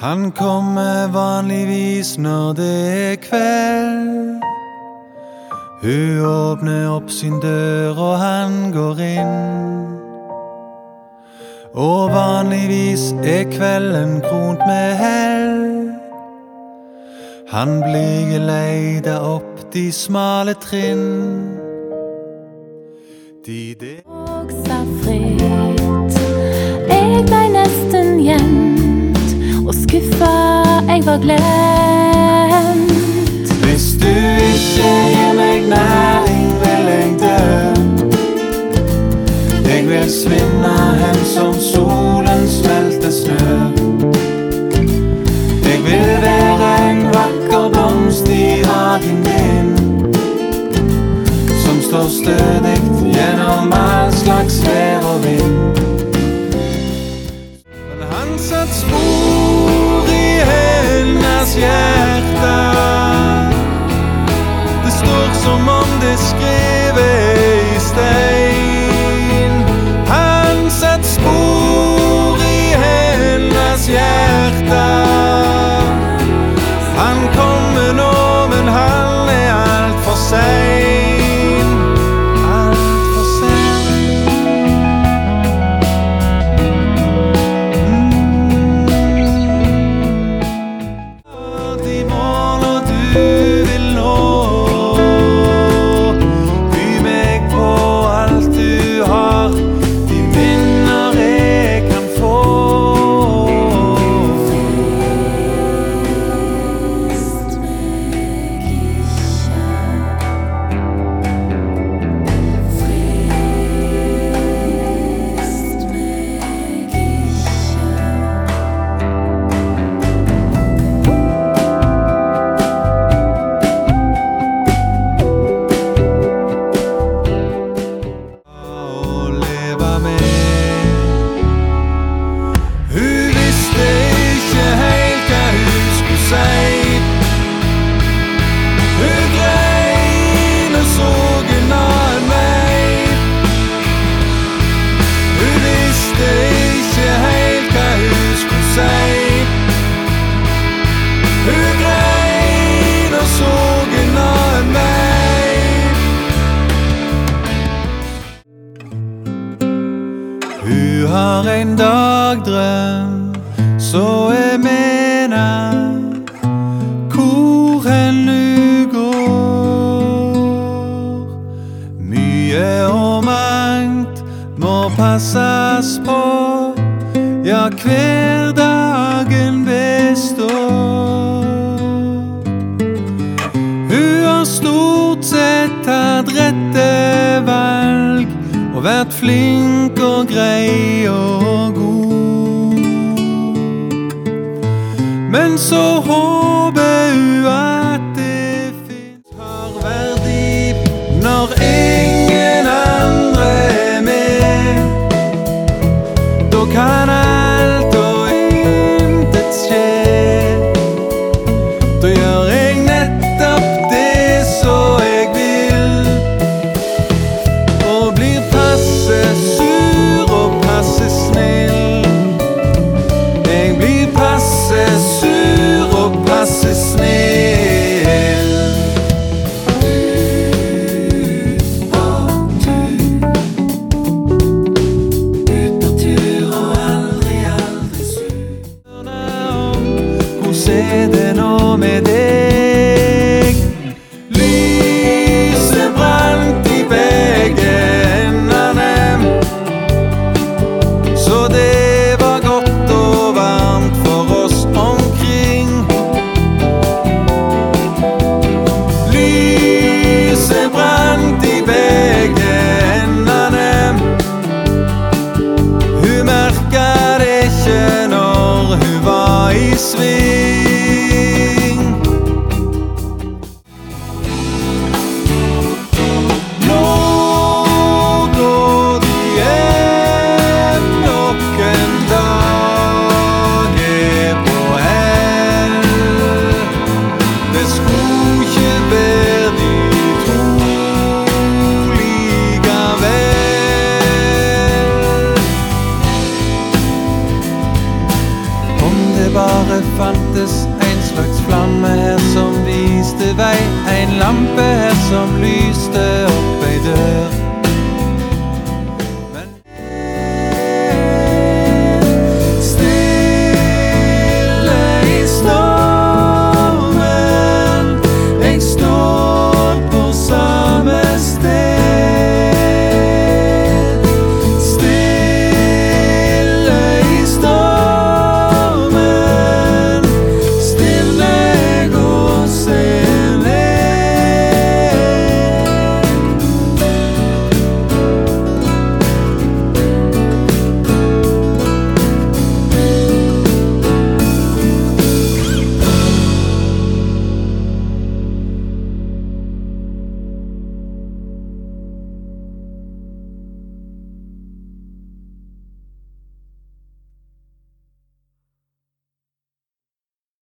Han kommer vanligvis når det kveld. Hun åpner opp sin dør og han går inn. Og vanligvis kvelden kront med hell. Han blir leida opp de smale trinn. Og sa fritt. Jeg ble nesten gjemt, og skuffa jeg var glemt. Hvis du ikke gir meg næring, vil jeg dø. Jeg vil svinne hen som solen smelter snø. Jeg vil være en vakker blomst i hagen din, som står stødigt gjennom all slags vær og vind. Men han satt spor i hennes hjerte. Det står som om det skrevet i stein. Han satt spor i hennes hjerte. Han kommer nå, men han alt for sein. Alt for sein. De måler du vil nå. By meg på alt du har, de minner jeg kan få. Hun visste ikke helt hva hun skulle si. Hun grein og så en annen vei. Hun visste ikke helt hva hun skulle si. Hun grein og så en annen vei. Hun har en dagdrøm, så jeg mener hvor hen hun går. Mye og mangt må passes på, ja, hverdagen består. Hun har stort sett tatt rette valg og vært flink og grei og god. Men så håper hun at det har verdi når ingen andre med. Da kan alt og intet skje. Da gjør jeg nettopp det så jeg vil, og blir passe sur og passe snill. Jeg blir passe sur og passe snill. Ut på tur og aldri sur. Hvordan det nå med deg? Lyset brant i begge endene, så det var godt og varmt for oss omkring. Lyset brant i begge endene. Hun merket det ikke når hun var i sving. fantes en slags flamme her som viste vei, en lampe her som lyste opp ei dør.